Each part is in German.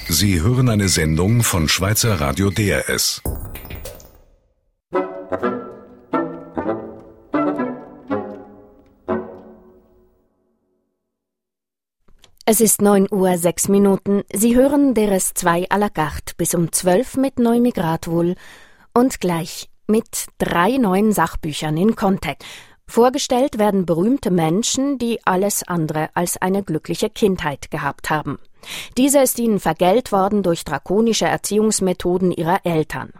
Sie hören eine Sendung von Schweizer Radio DRS. Es ist 9:06 Uhr. Sie hören DRS 2 à la carte bis um 12 mit Noemi Gradwohl und gleich mit 3 neuen Sachbüchern in Kontext. Vorgestellt werden berühmte Menschen, die alles andere als eine glückliche Kindheit gehabt haben. Diese ist ihnen vergällt worden durch drakonische Erziehungsmethoden ihrer Eltern.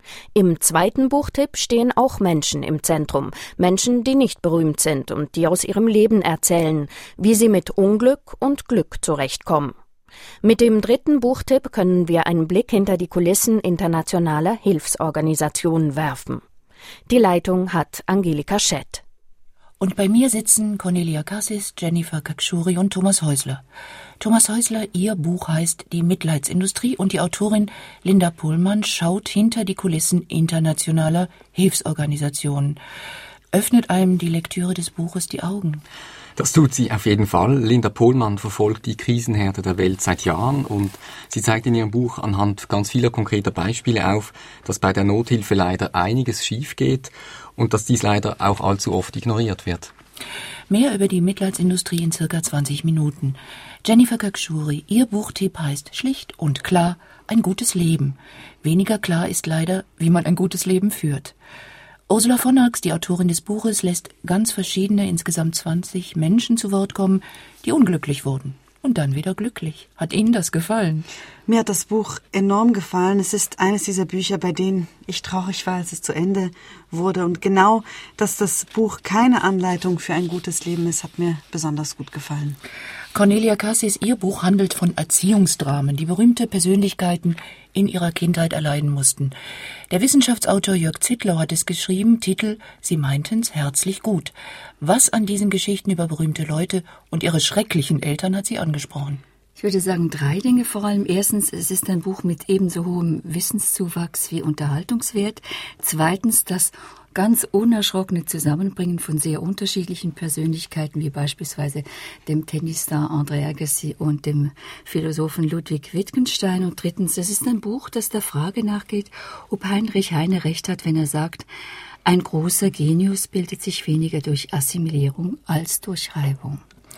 Im zweiten Buchtipp stehen auch Menschen im Zentrum, Menschen, die nicht berühmt sind und die aus ihrem Leben erzählen, wie sie mit Unglück und Glück zurechtkommen. Mit dem dritten Buchtipp können wir einen Blick hinter die Kulissen internationaler Hilfsorganisationen werfen. Die Leitung hat Angelika Schett. Und bei mir sitzen Cornelia Cassis, Jennifer Kakshuri und Thomas Häusler. Thomas Häusler, Ihr Buch heißt Die Mitleidsindustrie und die Autorin Linda Pohlmann schaut hinter die Kulissen internationaler Hilfsorganisationen. Öffnet einem die Lektüre des Buches die Augen? Das tut sie auf jeden Fall. Linda Pohlmann verfolgt die Krisenherde der Welt seit Jahren und sie zeigt in ihrem Buch anhand ganz vieler konkreter Beispiele auf, dass bei der Nothilfe leider einiges schief geht und dass dies leider auch allzu oft ignoriert wird. Mehr über die Mitleidsindustrie in circa 20 Minuten. Jennifer Kakshuri, Ihr Buchtipp heißt schlicht und klar ein gutes Leben. Weniger klar ist leider, wie man ein gutes Leben führt. Ursula von Arx, die Autorin des Buches, lässt ganz verschiedene, insgesamt 20 Menschen zu Wort kommen, die unglücklich wurden. Und dann wieder glücklich. Hat Ihnen das gefallen? Mir hat das Buch enorm gefallen. Es ist eines dieser Bücher, bei denen ich traurig war, als es zu Ende wurde. Und genau, dass das Buch keine Anleitung für ein gutes Leben ist, hat mir besonders gut gefallen. Cornelia Cassis, Ihr Buch handelt von Erziehungsdramen, die berühmte Persönlichkeiten in ihrer Kindheit erleiden mussten. Der Wissenschaftsautor Jörg Zittlau hat es geschrieben, Titel Sie meinten's herzlich gut. Was an diesen Geschichten über berühmte Leute und ihre schrecklichen Eltern hat Sie angesprochen? Ich würde sagen 3 Dinge vor allem. Erstens, es ist ein Buch mit ebenso hohem Wissenszuwachs wie Unterhaltungswert. Zweitens, das ganz unerschrockene Zusammenbringen von sehr unterschiedlichen Persönlichkeiten, wie beispielsweise dem Tennisstar André Agassi und dem Philosophen Ludwig Wittgenstein. Und drittens, es ist ein Buch, das der Frage nachgeht, ob Heinrich Heine recht hat, wenn er sagt, ein großer Genius bildet sich weniger durch Assimilierung als durch Reibung.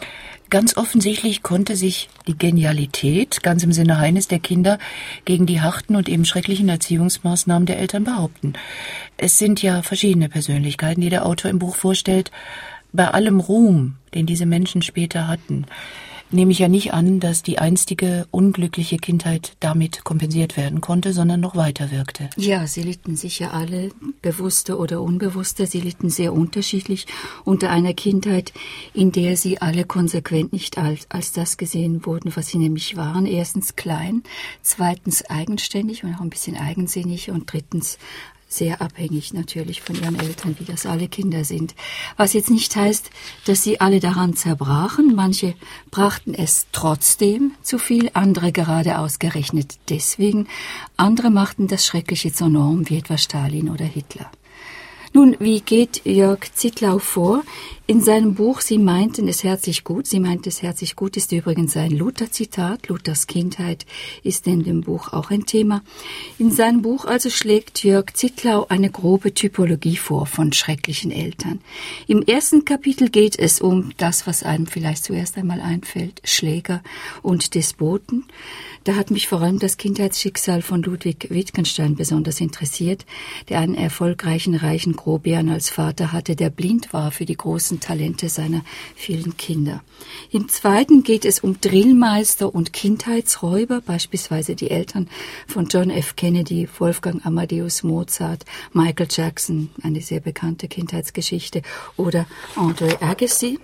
Ganz offensichtlich konnte sich die Genialität, ganz im Sinne Heines, der Kinder gegen die harten und eben schrecklichen Erziehungsmaßnahmen der Eltern behaupten. Es sind ja verschiedene Persönlichkeiten, die der Autor im Buch vorstellt. Bei allem Ruhm, den diese Menschen später hatten, nehme ich ja nicht an, dass die einstige unglückliche Kindheit damit kompensiert werden konnte, sondern noch weiter wirkte. Ja, sie litten sicher alle, bewusster oder unbewusster. Sie litten sehr unterschiedlich unter einer Kindheit, in der sie alle konsequent nicht als das gesehen wurden, was sie nämlich waren. Erstens klein, zweitens eigenständig und auch ein bisschen eigensinnig und drittens sehr abhängig natürlich von ihren Eltern, wie das alle Kinder sind. Was jetzt nicht heißt, dass sie alle daran zerbrachen. Manche brachten es trotzdem zu viel, andere gerade ausgerechnet deswegen. Andere machten das Schreckliche zur Norm, wie etwa Stalin oder Hitler. Nun, wie geht Jörg Zittlau vor? In seinem Buch Sie meinten es herzlich gut. Sie meint es herzlich gut ist übrigens ein Luther-Zitat. Luthers Kindheit ist in dem Buch auch ein Thema. In seinem Buch also schlägt Jörg Zittlau eine grobe Typologie vor von schrecklichen Eltern. Im ersten Kapitel geht es um das, was einem vielleicht zuerst einmal einfällt, Schläger und Despoten. Da hat mich vor allem das Kindheitsschicksal von Ludwig Wittgenstein besonders interessiert, der einen erfolgreichen, reichen Grobian als Vater hatte, der blind war für die großen Talente seiner vielen Kinder. Im zweiten geht es um Drillmeister und Kindheitsräuber, beispielsweise die Eltern von John F. Kennedy, Wolfgang Amadeus Mozart, Michael Jackson, eine sehr bekannte Kindheitsgeschichte, oder André Agassi.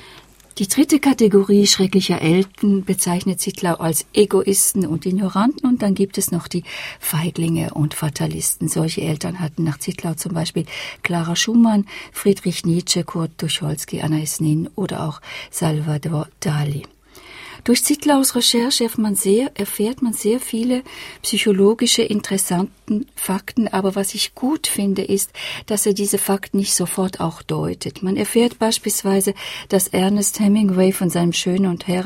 Die dritte Kategorie schrecklicher Eltern bezeichnet Zittlau als Egoisten und Ignoranten und dann gibt es noch die Feiglinge und Fatalisten. Solche Eltern hatten nach Zittlau zum Beispiel Clara Schumann, Friedrich Nietzsche, Kurt Tucholsky, Anais Nin oder auch Salvador Dali. Durch Zitlaus Recherche erfährt man sehr viele psychologische, interessanten Fakten, aber was ich gut finde, ist, dass er diese Fakten nicht sofort auch deutet. Man erfährt beispielsweise, dass Ernest Hemingway von seiner sehr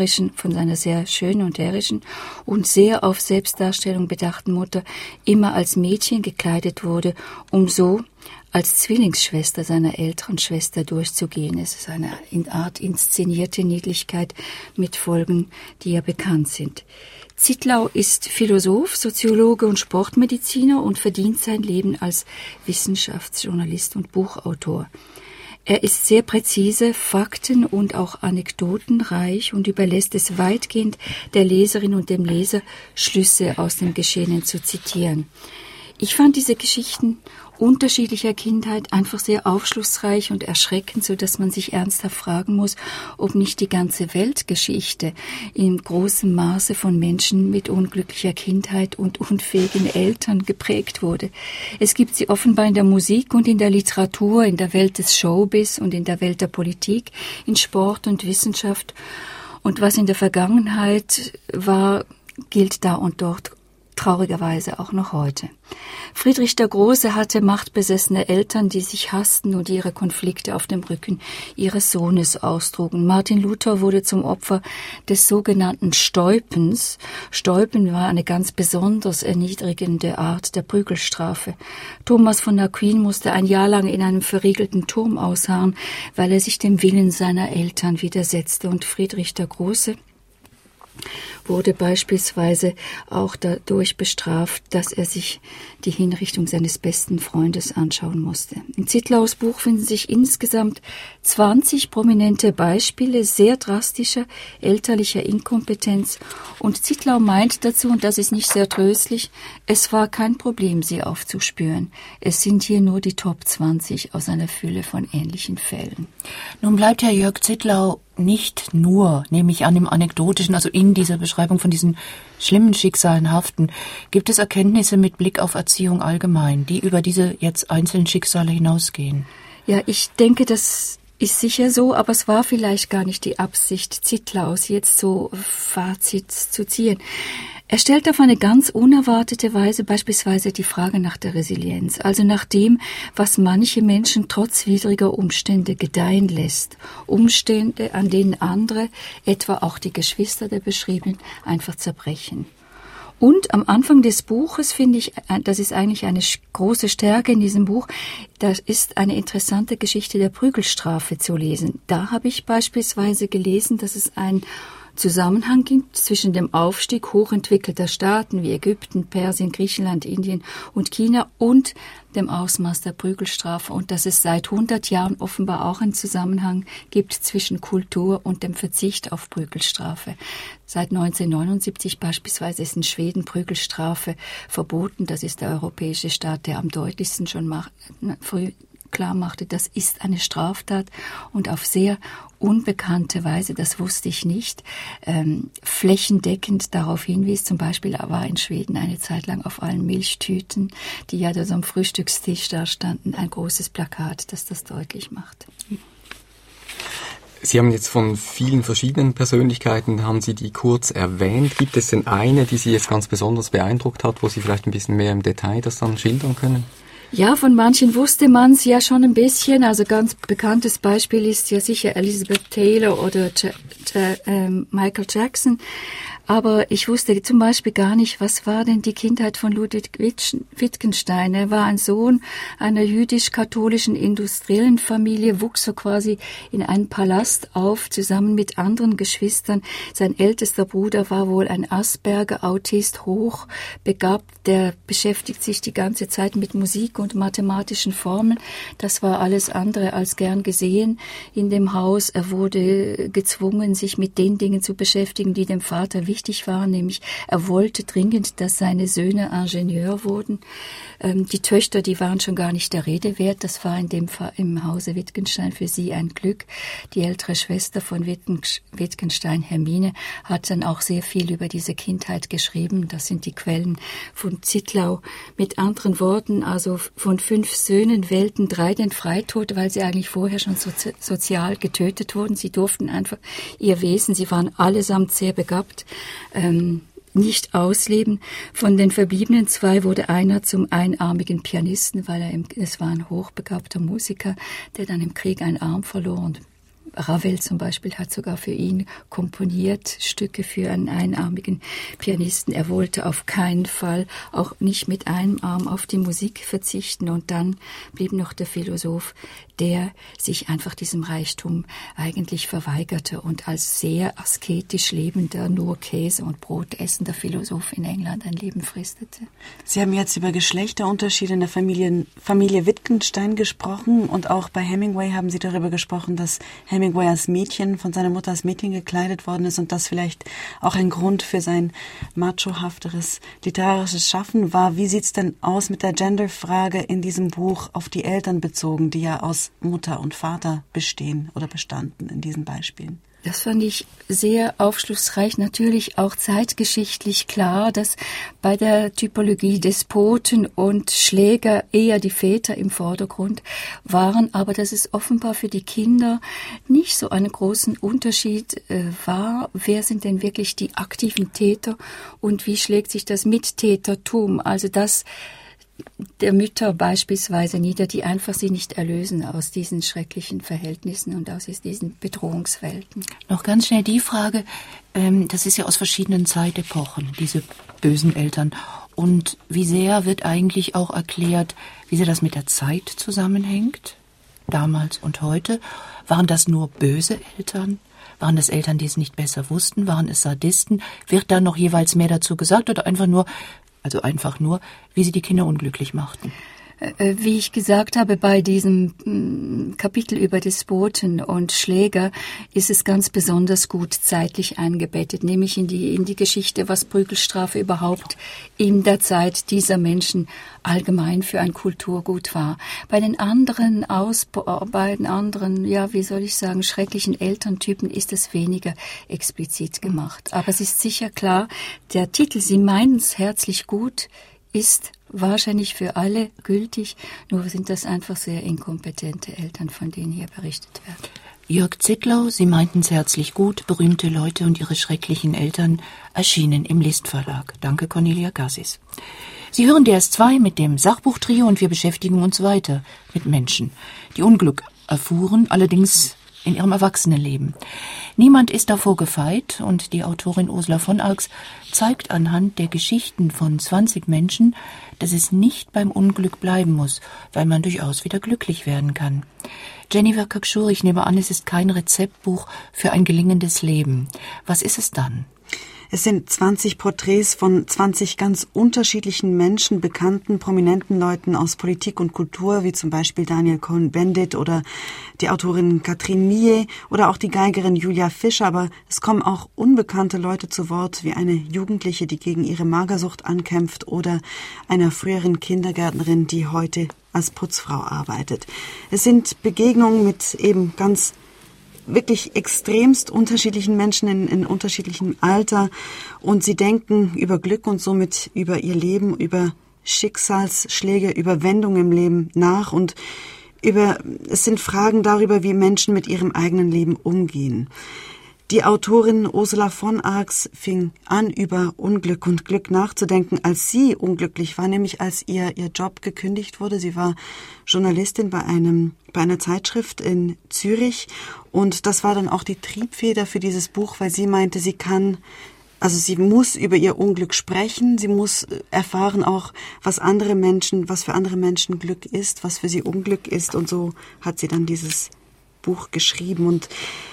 schönen und herrischen und sehr auf Selbstdarstellung bedachten Mutter immer als Mädchen gekleidet wurde, um so als Zwillingsschwester seiner älteren Schwester durchzugehen. Es ist eine Art inszenierte Niedlichkeit mit Folgen, die ja bekannt sind. Zitlau ist Philosoph, Soziologe und Sportmediziner und verdient sein Leben als Wissenschaftsjournalist und Buchautor. Er ist sehr präzise, fakten- und auch anekdotenreich und überlässt es weitgehend der Leserin und dem Leser, Schlüsse aus dem Geschehenen zu zitieren. Ich fand diese Geschichten unterschiedlicher Kindheit einfach sehr aufschlussreich und erschreckend, so dass man sich ernsthaft fragen muss, ob nicht die ganze Weltgeschichte in großem Maße von Menschen mit unglücklicher Kindheit und unfähigen Eltern geprägt wurde. Es gibt sie offenbar in der Musik und in der Literatur, in der Welt des Showbiz und in der Welt der Politik, in Sport und Wissenschaft. Und was in der Vergangenheit war, gilt da und dort traurigerweise auch noch heute. Friedrich der Große hatte machtbesessene Eltern, die sich hassten und ihre Konflikte auf dem Rücken ihres Sohnes austrugen. Martin Luther wurde zum Opfer des sogenannten Stäupens. Stäupen war eine ganz besonders erniedrigende Art der Prügelstrafe. Thomas von Aquin musste ein Jahr lang in einem verriegelten Turm ausharren, weil er sich dem Willen seiner Eltern widersetzte. Und Friedrich der Große wurde beispielsweise auch dadurch bestraft, dass er sich die Hinrichtung seines besten Freundes anschauen musste. In Zitlaus Buch finden sich insgesamt 20 prominente Beispiele sehr drastischer elterlicher Inkompetenz und Zitlau meint dazu, und das ist nicht sehr tröstlich, es war kein Problem, sie aufzuspüren. Es sind hier nur die Top 20 aus einer Fülle von ähnlichen Fällen. Nun bleibt Herr Jörg Zitlau nicht nur, nehme ich an, im Anekdotischen, also in dieser Beschreibung von diesen schlimmen Schicksalen haften. Gibt es Erkenntnisse mit Blick auf Erziehung allgemein, die über diese jetzt einzelnen Schicksale hinausgehen? Ja, ich denke, das ist sicher so, aber es war vielleicht gar nicht die Absicht Zitlaus, jetzt so Fazit zu ziehen. Er stellt auf eine ganz unerwartete Weise beispielsweise die Frage nach der Resilienz, also nach dem, was manche Menschen trotz widriger Umstände gedeihen lässt. Umstände, an denen andere, etwa auch die Geschwister der Beschriebenen, einfach zerbrechen. Und am Anfang des Buches finde ich, das ist eigentlich eine große Stärke in diesem Buch, da ist eine interessante Geschichte der Prügelstrafe zu lesen. Da habe ich beispielsweise gelesen, dass es ein Zusammenhang gibt zwischen dem Aufstieg hochentwickelter Staaten wie Ägypten, Persien, Griechenland, Indien und China und dem Ausmaß der Prügelstrafe und dass es seit 100 Jahren offenbar auch einen Zusammenhang gibt zwischen Kultur und dem Verzicht auf Prügelstrafe. Seit 1979 beispielsweise ist in Schweden Prügelstrafe verboten. Das ist der europäische Staat, der am deutlichsten schon früh klar machte, das ist eine Straftat und auf sehr unbekannte Weise, das wusste ich nicht, flächendeckend darauf hinwies. Zum Beispiel war in Schweden eine Zeit lang auf allen Milchtüten, die ja da so am Frühstückstisch da standen, ein großes Plakat, das das deutlich macht. Sie haben jetzt von vielen verschiedenen Persönlichkeiten, haben Sie die kurz erwähnt. Gibt es denn eine, die Sie jetzt ganz besonders beeindruckt hat, wo Sie vielleicht ein bisschen mehr im Detail das dann schildern können? Ja, von manchen wusste man es ja schon ein bisschen. Also ganz bekanntes Beispiel ist ja sicher Elizabeth Taylor oder Michael Jackson. Aber ich wusste zum Beispiel gar nicht, was war denn die Kindheit von Ludwig Wittgenstein. Er war ein Sohn einer jüdisch-katholischen industriellen Familie, wuchs so quasi in einem Palast auf, zusammen mit anderen Geschwistern. Sein ältester Bruder war wohl ein Asperger-Autist, hochbegabt, der beschäftigt sich die ganze Zeit mit Musik und mathematischen Formeln. Das war alles andere als gern gesehen in dem Haus. Er wurde gezwungen, sich mit den Dingen zu beschäftigen, die dem Vater wichtig wichtig waren, nämlich er wollte dringend, dass seine Söhne Ingenieur wurden. Die Töchter, die waren schon gar nicht der Rede wert. Das war in dem Fall im Hause Wittgenstein für sie ein Glück. Die ältere Schwester von Wittgenstein, Hermine, hat dann auch sehr viel über diese Kindheit geschrieben. Das sind die Quellen von Zittlau. Mit anderen Worten, also von 5 Söhnen wählten 3 den Freitod, weil sie eigentlich vorher schon sozial getötet wurden. Sie durften einfach ihr Wesen, sie waren allesamt sehr begabt, nicht ausleben. Von den verbliebenen 2 wurde einer zum einarmigen Pianisten, weil es war ein hochbegabter Musiker, der dann im Krieg einen Arm verlor. Und Ravel zum Beispiel hat sogar für ihn komponiert, Stücke für einen einarmigen Pianisten. Er wollte auf keinen Fall, auch nicht mit einem Arm, auf die Musik verzichten. Und dann blieb noch der Philosoph, der sich einfach diesem Reichtum eigentlich verweigerte und als sehr asketisch lebender, nur Käse und Brot essender Philosoph in England ein Leben fristete. Sie haben jetzt über Geschlechterunterschiede in der Familie Wittgenstein gesprochen und auch bei Hemingway haben Sie darüber gesprochen, dass Hemingway als Mädchen, von seiner Mutter als Mädchen gekleidet worden ist und das vielleicht auch ein Grund für sein machohafteres literarisches Schaffen war. Wie sieht's denn aus mit der Genderfrage in diesem Buch auf die Eltern bezogen, die ja aus Mutter und Vater bestehen oder bestanden in diesen Beispielen? Das fand ich sehr aufschlussreich, natürlich auch zeitgeschichtlich klar, dass bei der Typologie Despoten und Schläger eher die Väter im Vordergrund waren, aber dass es offenbar für die Kinder nicht so einen großen Unterschied war. Wer sind denn wirklich die aktiven Täter und wie schlägt sich das Mittätertum, also das der Mütter beispielsweise nieder, die einfach sie nicht erlösen aus diesen schrecklichen Verhältnissen und aus diesen Bedrohungswelten. Noch ganz schnell die Frage, das ist ja aus verschiedenen Zeitepochen, diese bösen Eltern. Und wie sehr wird eigentlich auch erklärt, wie sehr das mit der Zeit zusammenhängt, damals und heute? Waren das nur böse Eltern? Waren das Eltern, die es nicht besser wussten? Waren es Sadisten? Wird da noch jeweils mehr dazu gesagt oder einfach nur, wie sie die Kinder unglücklich machten? Wie ich gesagt habe, bei diesem Kapitel über Despoten und Schläger ist es ganz besonders gut zeitlich eingebettet, nämlich in die Geschichte, was Prügelstrafe überhaupt in der Zeit dieser Menschen allgemein für ein Kulturgut war. Bei den anderen schrecklichen Elterntypen ist es weniger explizit gemacht. Aber es ist sicher klar, der Titel "Sie meinen's herzlich gut" ist wahrscheinlich für alle gültig, nur sind das einfach sehr inkompetente Eltern, von denen hier berichtet wird. Jörg Zittlau, Sie meinten's herzlich gut, berühmte Leute und ihre schrecklichen Eltern, erschienen im List Verlag. Danke, Cornelia Gassis. Sie hören DS2 mit dem Sachbuchtrio und wir beschäftigen uns weiter mit Menschen, die Unglück erfuhren, allerdings in ihrem Erwachsenenleben. Niemand ist davor gefeit und die Autorin Ursula von Arx zeigt anhand der Geschichten von 20 Menschen, dass es nicht beim Unglück bleiben muss, weil man durchaus wieder glücklich werden kann. Jennifer Kakschur, ich nehme an, es ist kein Rezeptbuch für ein gelingendes Leben. Was ist es dann? Es sind 20 Porträts von 20 ganz unterschiedlichen Menschen, bekannten, prominenten Leuten aus Politik und Kultur, wie zum Beispiel Daniel Cohn-Bendit oder die Autorin Catherine Millet oder auch die Geigerin Julia Fischer. Aber es kommen auch unbekannte Leute zu Wort, wie eine Jugendliche, die gegen ihre Magersucht ankämpft oder einer früheren Kindergärtnerin, die heute als Putzfrau arbeitet. Es sind Begegnungen mit eben ganz wirklich extremst unterschiedlichen Menschen in unterschiedlichem Alter und sie denken über Glück und somit über ihr Leben, über Schicksalsschläge, über Wendungen im Leben nach und es sind Fragen darüber, wie Menschen mit ihrem eigenen Leben umgehen. Die Autorin Ursula von Arx fing an, über Unglück und Glück nachzudenken, als sie unglücklich war, nämlich als ihr Job gekündigt wurde. Sie war Journalistin bei einer Zeitschrift in Zürich und das war dann auch die Triebfeder für dieses Buch, weil sie meinte, sie muss über ihr Unglück sprechen, sie muss erfahren auch, was für andere Menschen Glück ist, was für sie Unglück ist und so hat sie dann dieses Buch geschrieben und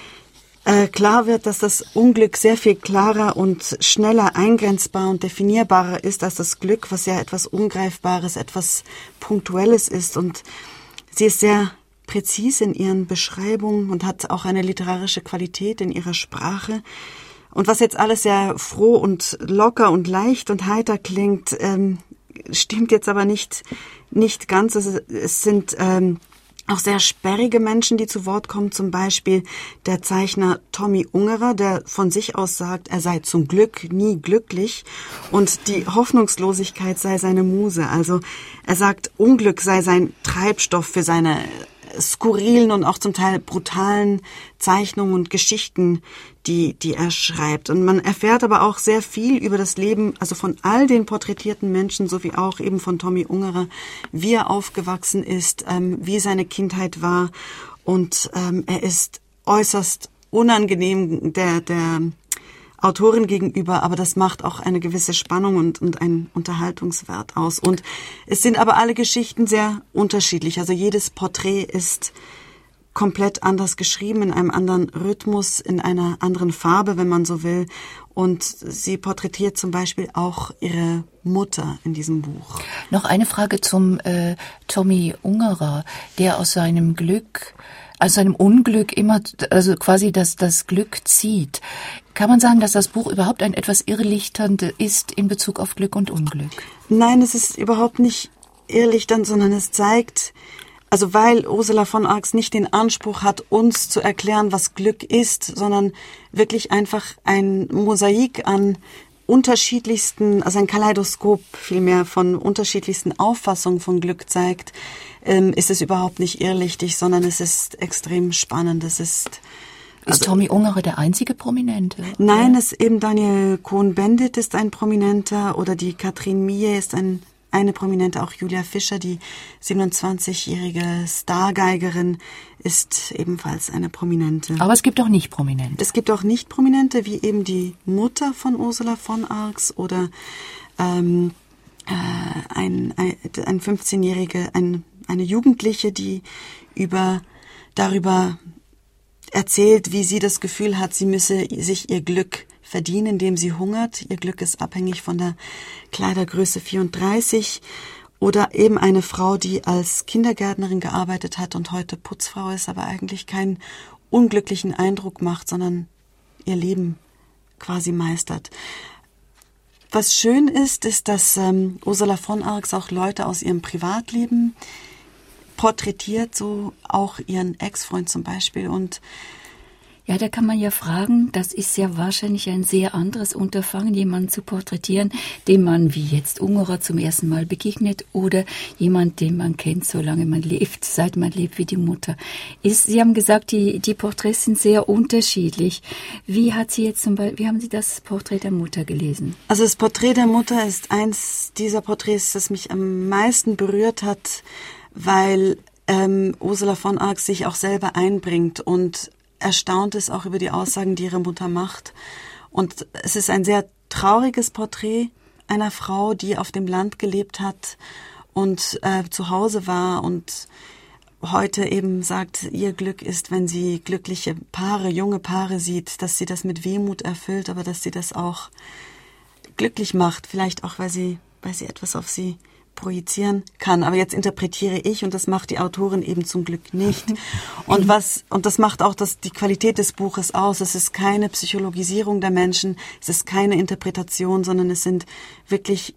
klar wird, dass das Unglück sehr viel klarer und schneller eingrenzbar und definierbarer ist als das Glück, was ja etwas Ungreifbares, etwas Punktuelles ist. Und sie ist sehr präzise in ihren Beschreibungen und hat auch eine literarische Qualität in ihrer Sprache. Und was jetzt alles sehr froh und locker und leicht und heiter klingt, stimmt jetzt aber nicht ganz. Es sind auch sehr sperrige Menschen, die zu Wort kommen. Zum Beispiel der Zeichner Tommy Ungerer, der von sich aus sagt, er sei zum Glück nie glücklich und die Hoffnungslosigkeit sei seine Muse. Also er sagt, Unglück sei sein Treibstoff für seine skurrilen und auch zum Teil brutalen Zeichnungen und Geschichten, die er schreibt. Und man erfährt aber auch sehr viel über das Leben, also von all den porträtierten Menschen, sowie auch eben von Tommy Ungerer, wie er aufgewachsen ist, wie seine Kindheit war. Und er ist äußerst unangenehm der Autorin gegenüber, aber das macht auch eine gewisse Spannung und einen Unterhaltungswert aus. Und es sind aber alle Geschichten sehr unterschiedlich. Also jedes Porträt ist komplett anders geschrieben, in einem anderen Rhythmus, in einer anderen Farbe, wenn man so will. Und sie porträtiert zum Beispiel auch ihre Mutter in diesem Buch. Noch eine Frage zum Tommy Ungerer, der aus seinem Unglück immer, also quasi das Glück zieht. Kann man sagen, dass das Buch überhaupt ein etwas irrlichterndes ist in Bezug auf Glück und Unglück? Nein, es ist überhaupt nicht irrlichternd, sondern es zeigt, also weil Ursula von Arx nicht den Anspruch hat, uns zu erklären, was Glück ist, sondern wirklich einfach ein Mosaik an unterschiedlichsten, also ein Kaleidoskop vielmehr von unterschiedlichsten Auffassungen von Glück zeigt, ist es überhaupt nicht irrlichtig, sondern es ist extrem spannend. Ist Tommy Ungerer der einzige Prominente? Nein, es eben Daniel Cohn-Bendit ist ein Prominenter oder die Katrin Mier ist eine Prominente, auch Julia Fischer, die 27-jährige Stargeigerin, ist ebenfalls eine Prominente. Aber es gibt auch nicht Prominente. Es gibt auch nicht Prominente, wie eben die Mutter von Ursula von Arx oder ein 15-jährige, eine Jugendliche, die darüber erzählt, wie sie das Gefühl hat, sie müsse sich ihr Glück verdienen, indem sie hungert. Ihr Glück ist abhängig von der Kleidergröße 34. Oder eben eine Frau, die als Kindergärtnerin gearbeitet hat und heute Putzfrau ist, aber eigentlich keinen unglücklichen Eindruck macht, sondern ihr Leben quasi meistert. Was schön ist, dass Ursula von Arx auch Leute aus ihrem Privatleben porträtiert, so auch ihren Ex-Freund zum Beispiel. Und ja, da kann man ja fragen, das ist ja wahrscheinlich ein sehr anderes Unterfangen, jemanden zu porträtieren, dem man wie jetzt Ungerer zum ersten Mal begegnet oder jemand, den man kennt, solange man lebt, seit man lebt wie die Mutter. Sie haben gesagt, die Porträts sind sehr unterschiedlich. Wie haben Sie das Porträt der Mutter gelesen? Also das Porträt der Mutter ist eins dieser Porträts, das mich am meisten berührt hat, weil Ursula von Arx sich auch selber einbringt und erstaunt ist auch über die Aussagen, die ihre Mutter macht. Und es ist ein sehr trauriges Porträt einer Frau, die auf dem Land gelebt hat und zu Hause war und heute eben sagt, ihr Glück ist, wenn sie glückliche Paare, junge Paare sieht, dass sie das mit Wehmut erfüllt, aber dass sie das auch glücklich macht. Vielleicht auch, weil sie etwas auf sie projizieren kann. Aber jetzt interpretiere ich und das macht die Autorin eben zum Glück nicht. Und das macht auch die Qualität des Buches aus. Es ist keine Psychologisierung der Menschen, es ist keine Interpretation, sondern es sind wirklich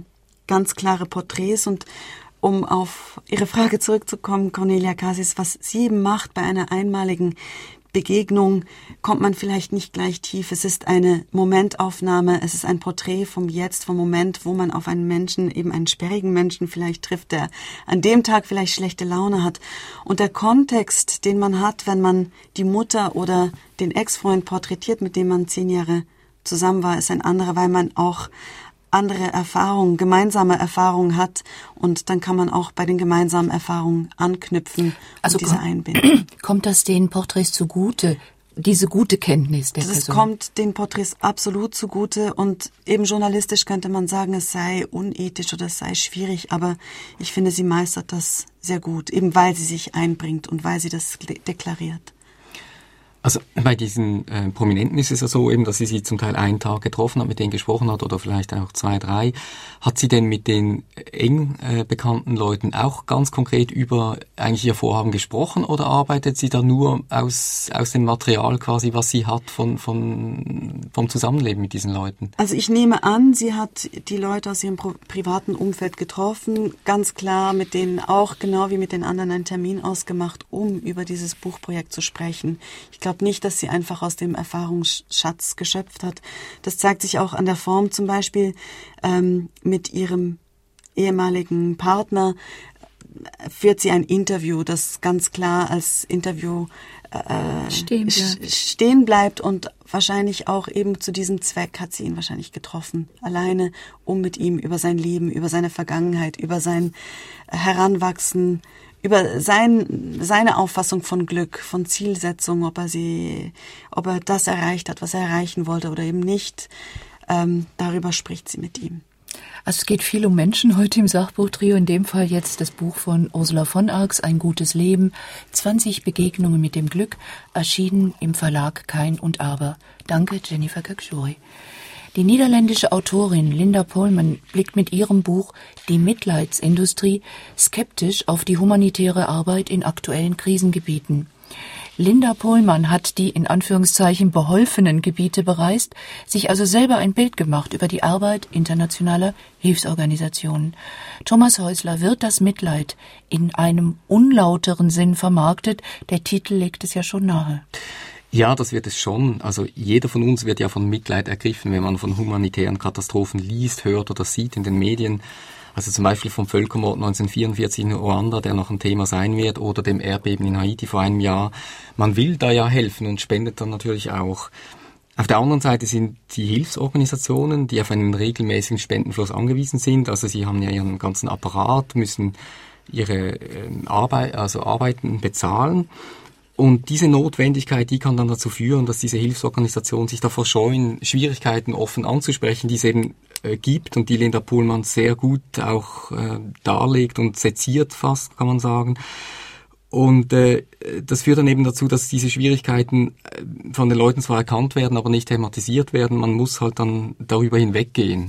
ganz klare Porträts. Und um auf Ihre Frage zurückzukommen, Cornelia Cassis, was sie eben macht bei einer einmaligen Begegnung, kommt man vielleicht nicht gleich tief. Es ist eine Momentaufnahme, es ist ein Porträt vom Jetzt, vom Moment, wo man auf einen Menschen, eben einen sperrigen Menschen vielleicht trifft, der an dem Tag vielleicht schlechte Laune hat. Und der Kontext, den man hat, wenn man die Mutter oder den Ex-Freund porträtiert, mit dem man 10 Jahre zusammen war, ist ein anderer, weil man auch andere Erfahrungen, gemeinsame Erfahrungen hat und dann kann man auch bei den gemeinsamen Erfahrungen anknüpfen und diese einbinden. Kommt das den Porträts zugute, diese gute Kenntnis der Person? Das kommt den Porträts absolut zugute und eben journalistisch könnte man sagen, es sei unethisch oder es sei schwierig, aber ich finde, sie meistert das sehr gut, eben weil sie sich einbringt und weil sie das deklariert. Also bei diesen Prominenten ist es ja so eben, dass sie zum Teil einen Tag getroffen hat, mit denen gesprochen hat oder vielleicht auch 2, 3. Hat sie denn mit den eng bekannten Leuten auch ganz konkret über eigentlich ihr Vorhaben gesprochen oder arbeitet sie da nur aus dem Material quasi, was sie hat vom Zusammenleben mit diesen Leuten? Also ich nehme an, sie hat die Leute aus ihrem privaten Umfeld getroffen, ganz klar mit denen auch, genau wie mit den anderen, einen Termin ausgemacht, um über dieses Buchprojekt zu sprechen. Ich glaube nicht, dass sie einfach aus dem Erfahrungsschatz geschöpft hat. Das zeigt sich auch an der Form zum Beispiel mit ihrem ehemaligen Partner führt sie ein Interview, das ganz klar als Interview stehen bleibt und wahrscheinlich auch eben zu diesem Zweck hat sie ihn wahrscheinlich getroffen. Alleine, um mit ihm über sein Leben, über seine Vergangenheit, über sein Heranwachsen, über seine Auffassung von Glück, von Zielsetzung, ob er das erreicht hat, was er erreichen wollte oder eben nicht. Darüber spricht sie mit ihm. Also es geht viel um Menschen heute im Sachbuchtrio, in dem Fall jetzt das Buch von Ursula von Arx, Ein gutes Leben, 20 Begegnungen mit dem Glück, erschienen im Verlag Kein und Aber. Danke, Jennifer Kakshuri. Die niederländische Autorin Linda Polman blickt mit ihrem Buch Die Mitleidsindustrie skeptisch auf die humanitäre Arbeit in aktuellen Krisengebieten. Linda Polman hat die in Anführungszeichen beholfenen Gebiete bereist, sich also selber ein Bild gemacht über die Arbeit internationaler Hilfsorganisationen. Thomas Häusler, wird das Mitleid in einem unlauteren Sinn vermarktet? Der Titel legt es ja schon nahe. Ja, das wird es schon. Also jeder von uns wird ja von Mitleid ergriffen, wenn man von humanitären Katastrophen liest, hört oder sieht in den Medien. Also zum Beispiel vom Völkermord 1944 in Ruanda, der noch ein Thema sein wird, oder dem Erdbeben in Haiti vor einem Jahr. Man will da ja helfen und spendet dann natürlich auch. Auf der anderen Seite sind die Hilfsorganisationen, die auf einen regelmäßigen Spendenfluss angewiesen sind. Also sie haben ja ihren ganzen Apparat, müssen ihre Arbeiten bezahlen. Und diese Notwendigkeit, die kann dann dazu führen, dass diese Hilfsorganisationen sich davor scheuen, Schwierigkeiten offen anzusprechen, die es eben gibt und die Linda Polman sehr gut auch darlegt und seziert fast, kann man sagen. Und das führt dann eben dazu, dass diese Schwierigkeiten von den Leuten zwar erkannt werden, aber nicht thematisiert werden. Man muss halt dann darüber hinweggehen.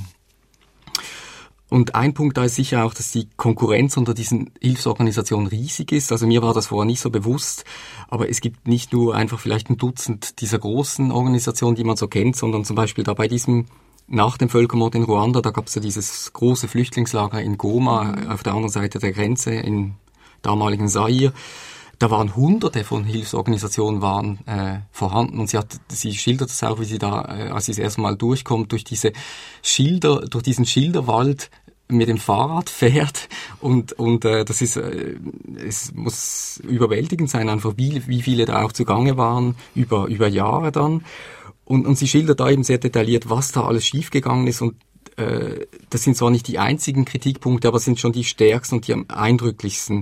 Und ein Punkt da ist sicher auch, dass die Konkurrenz unter diesen Hilfsorganisationen riesig ist. Also mir war das vorher nicht so bewusst, aber es gibt nicht nur einfach vielleicht ein Dutzend dieser großen Organisationen, die man so kennt, sondern zum Beispiel da bei diesem, nach dem Völkermord in Ruanda, da gab es ja dieses große Flüchtlingslager in Goma auf der anderen Seite der Grenze im damaligen Zaire. Da waren Hunderte von Hilfsorganisationen vorhanden und sie schildert es auch, wie sie da, als sie das erste Mal durchkommt, durch diesen Schilderwald mit dem Fahrrad fährt und das ist, es muss überwältigend sein, einfach wie viele da auch zugange waren, über Jahre dann. Und sie schildert da eben sehr detailliert, was da alles schiefgegangen ist und das sind zwar nicht die einzigen Kritikpunkte, aber sind schon die stärksten und die am eindrücklichsten.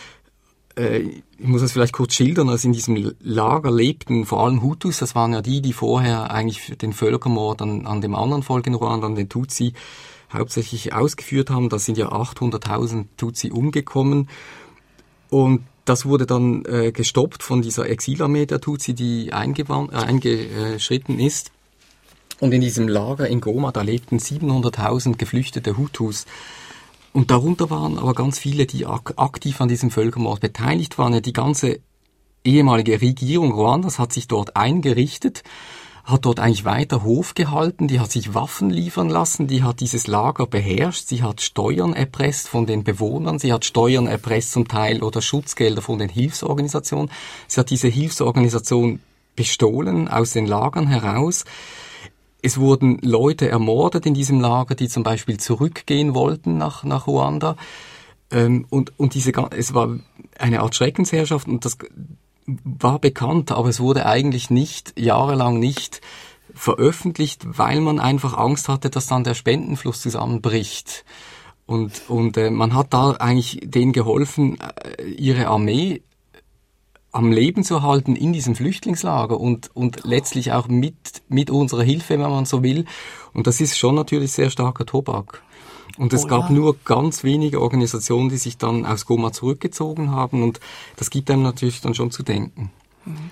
Ich muss das vielleicht kurz schildern, also in diesem Lager lebten vor allem Hutus, das waren ja die vorher eigentlich den Völkermord an dem anderen Volk in Ruanda, an den Tutsi, hauptsächlich ausgeführt haben. Da sind ja 800.000 Tutsi umgekommen und das wurde dann gestoppt von dieser Exilarmee der Tutsi, die eingeschritten ist. Und in diesem Lager in Goma, da lebten 700.000 geflüchtete Hutus. Und darunter waren aber ganz viele, die aktiv an diesem Völkermord beteiligt waren. Ja, die ganze ehemalige Regierung Ruandas hat sich dort eingerichtet, hat dort eigentlich weiter Hof gehalten, die hat sich Waffen liefern lassen, die hat dieses Lager beherrscht, sie hat Steuern erpresst von den Bewohnern, sie hat Steuern erpresst zum Teil oder Schutzgelder von den Hilfsorganisationen. Sie hat diese Hilfsorganisation bestohlen aus den Lagern heraus. Es wurden Leute ermordet in diesem Lager, die zum Beispiel zurückgehen wollten nach Ruanda. Und es war eine Art Schreckensherrschaft und das war bekannt, aber es wurde eigentlich jahrelang nicht veröffentlicht, weil man einfach Angst hatte, dass dann der Spendenfluss zusammenbricht. Und man hat da eigentlich denen geholfen, ihre Armee am Leben zu halten in diesem Flüchtlingslager und letztlich auch mit unserer Hilfe, wenn man so will. Und das ist schon natürlich sehr starker Tobak. Und es gab nur ganz wenige Organisationen, die sich dann aus Goma zurückgezogen haben und das gibt einem natürlich dann schon zu denken.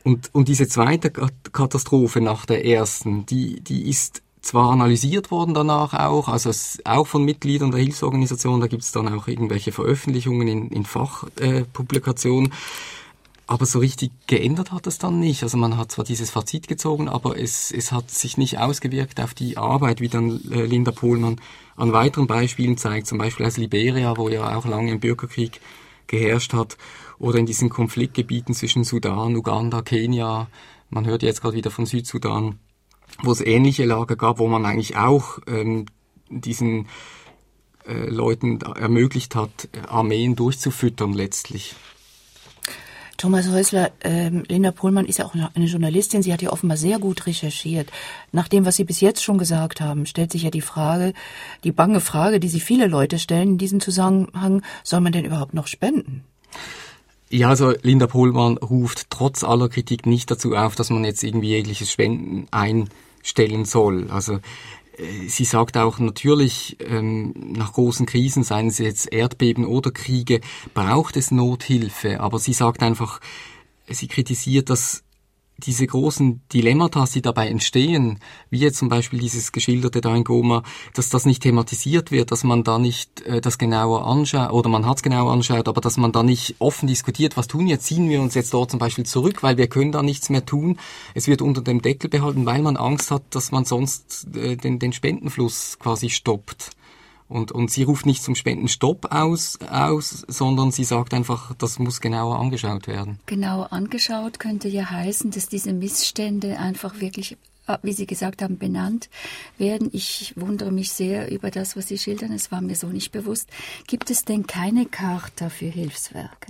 Und diese zweite Katastrophe nach der ersten, die ist zwar analysiert worden danach auch, also auch von Mitgliedern der Hilfsorganisation, da gibt es dann auch irgendwelche Veröffentlichungen in Fachpublikationen, aber so richtig geändert hat es dann nicht. Also man hat zwar dieses Fazit gezogen, aber es hat sich nicht ausgewirkt auf die Arbeit, wie dann Linda Pohlmann an weiteren Beispielen zeigt, zum Beispiel aus Liberia, wo ja auch lange ein Bürgerkrieg geherrscht hat, oder in diesen Konfliktgebieten zwischen Sudan, Uganda, Kenia, man hört jetzt gerade wieder von Südsudan, wo es ähnliche Lager gab, wo man eigentlich auch diesen Leuten ermöglicht hat, Armeen durchzufüttern letztlich. Thomas Häusler, Linda Pohlmann ist ja auch eine Journalistin, sie hat ja offenbar sehr gut recherchiert. Nach dem, was Sie bis jetzt schon gesagt haben, stellt sich ja die bange Frage, die sich viele Leute stellen in diesem Zusammenhang, soll man denn überhaupt noch spenden? Ja, also Linda Pohlmann ruft trotz aller Kritik nicht dazu auf, dass man jetzt irgendwie jegliches Spenden einstellen soll. Also sie sagt auch natürlich, nach großen Krisen, seien es jetzt Erdbeben oder Kriege, braucht es Nothilfe. Aber sie sagt einfach, sie kritisiert, dass diese großen Dilemmata, die dabei entstehen, wie jetzt zum Beispiel dieses geschilderte da in Goma, dass das nicht thematisiert wird, dass man da nicht das genauer anschaut, oder man hat es genauer anschaut, aber dass man da nicht offen diskutiert, was tun wir, ziehen wir uns jetzt dort zum Beispiel zurück, weil wir können da nichts mehr tun. Es wird unter dem Deckel behalten, weil man Angst hat, dass man sonst den Spendenfluss quasi stoppt. Und sie ruft nicht zum Spendenstopp aus, sondern sie sagt einfach, das muss genauer angeschaut werden. Genauer angeschaut könnte ja heißen, dass diese Missstände einfach wirklich, wie Sie gesagt haben, benannt werden. Ich wundere mich sehr über das, was Sie schildern. Es war mir so nicht bewusst. Gibt es denn keine Charta für Hilfswerke?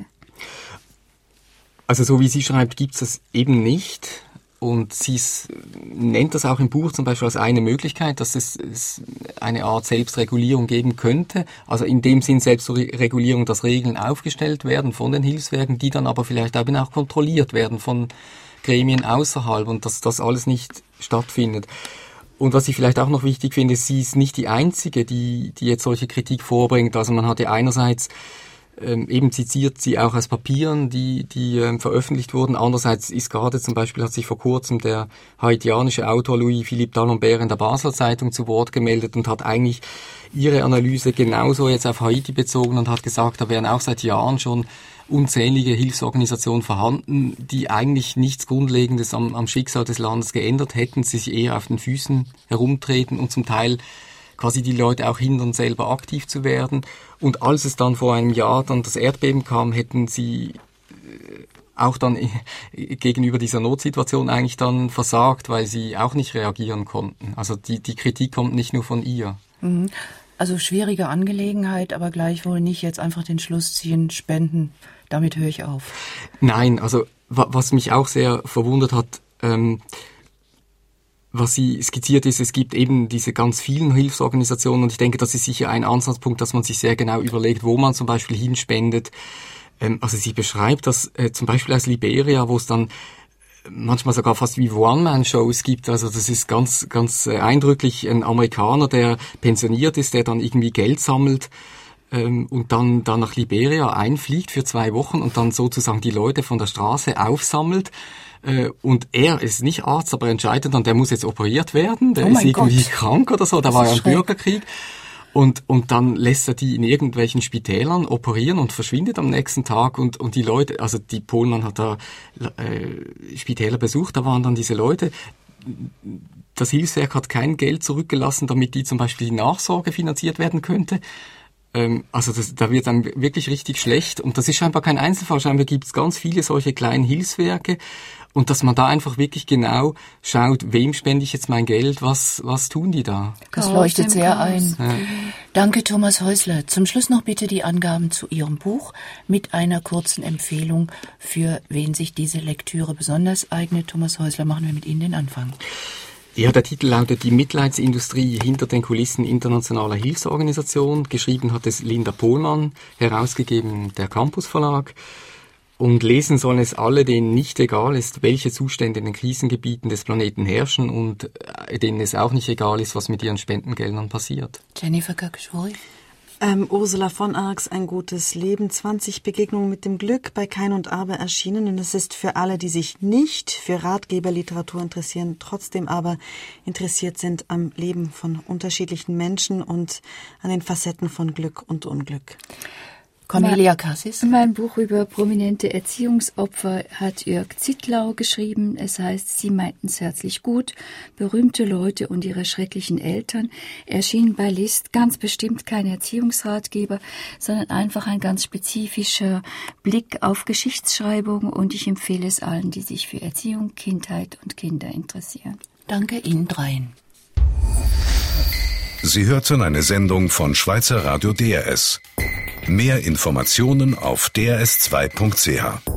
Also so wie sie schreibt, gibt es das eben nicht. Und sie nennt das auch im Buch zum Beispiel als eine Möglichkeit, dass es eine Art Selbstregulierung geben könnte. Also in dem Sinn Selbstregulierung, dass Regeln aufgestellt werden von den Hilfswerken, die dann aber vielleicht eben auch kontrolliert werden von Gremien außerhalb und dass das alles nicht stattfindet. Und was ich vielleicht auch noch wichtig finde, sie ist nicht die Einzige, die jetzt solche Kritik vorbringt. Also man hatte einerseits eben zitiert sie auch aus Papieren, die veröffentlicht wurden. Andererseits ist gerade zum Beispiel, hat sich vor kurzem der haitianische Autor Louis-Philippe d'Alembert in der Basler Zeitung zu Wort gemeldet und hat eigentlich ihre Analyse genauso jetzt auf Haiti bezogen und hat gesagt, da wären auch seit Jahren schon unzählige Hilfsorganisationen vorhanden, die eigentlich nichts Grundlegendes am Schicksal des Landes geändert hätten, sie sich eher auf den Füßen herumtreten und zum Teil quasi die Leute auch hindern, selber aktiv zu werden. Und als es dann vor einem Jahr dann das Erdbeben kam, hätten sie auch dann gegenüber dieser Notsituation eigentlich dann versagt, weil sie auch nicht reagieren konnten. Also die Kritik kommt nicht nur von ihr. Also schwierige Angelegenheit, aber gleichwohl nicht jetzt einfach den Schluss ziehen, spenden, damit höre ich auf. Nein, also was mich auch sehr verwundert hat, was sie skizziert ist, es gibt eben diese ganz vielen Hilfsorganisationen und ich denke, das ist sicher ein Ansatzpunkt, dass man sich sehr genau überlegt, wo man zum Beispiel hinspendet. Also sie beschreibt das zum Beispiel aus Liberia, wo es dann manchmal sogar fast wie One-Man-Shows gibt. Also das ist ganz, ganz eindrücklich ein Amerikaner, der pensioniert ist, der dann irgendwie Geld sammelt und dann nach Liberia einfliegt für 2 Wochen und dann sozusagen die Leute von der Straße aufsammelt. Und er ist nicht Arzt, aber entscheidet dann, der muss jetzt operiert werden, der ist irgendwie krank oder so, da war ja ein Bürgerkrieg. Und dann lässt er die in irgendwelchen Spitälern operieren und verschwindet am nächsten Tag und die Leute, also die Pohlmann hat da Spitäler besucht, da waren dann diese Leute. Das Hilfswerk hat kein Geld zurückgelassen, damit die zum Beispiel die Nachsorge finanziert werden könnte. Also da wird dann wirklich richtig schlecht und das ist scheinbar kein Einzelfall, scheinbar gibt es ganz viele solche kleinen Hilfswerke und dass man da einfach wirklich genau schaut, wem spende ich jetzt mein Geld, was tun die da? Das leuchtet sehr ein. Ja. Danke, Thomas Häusler. Zum Schluss noch bitte die Angaben zu Ihrem Buch mit einer kurzen Empfehlung, für wen sich diese Lektüre besonders eignet. Thomas Häusler, machen wir mit Ihnen den Anfang. Ja, der Titel lautet Die Mitleidsindustrie hinter den Kulissen internationaler Hilfsorganisation. Geschrieben hat es Linda Pohlmann, herausgegeben der Campus Verlag. Und lesen sollen es alle, denen nicht egal ist, welche Zustände in den Krisengebieten des Planeten herrschen und denen es auch nicht egal ist, was mit ihren Spendengeldern passiert. Jennifer Kakeshwari? Ursula von Arx, Ein gutes Leben, 20 Begegnungen mit dem Glück, bei Kain und Abel erschienen. Und es ist für alle, die sich nicht für Ratgeberliteratur interessieren, trotzdem aber interessiert sind am Leben von unterschiedlichen Menschen und an den Facetten von Glück und Unglück. Cornelia Cassis. Mein Buch über prominente Erziehungsopfer hat Jörg Zittlau geschrieben. Es heißt, Sie meinten es herzlich gut. Berühmte Leute und ihre schrecklichen Eltern. Erschien bei List, ganz bestimmt kein Erziehungsratgeber, sondern einfach ein ganz spezifischer Blick auf Geschichtsschreibung. Und ich empfehle es allen, die sich für Erziehung, Kindheit und Kinder interessieren. Danke Ihnen dreien. Sie hörten eine Sendung von Schweizer Radio DRS. Mehr Informationen auf drs2.ch.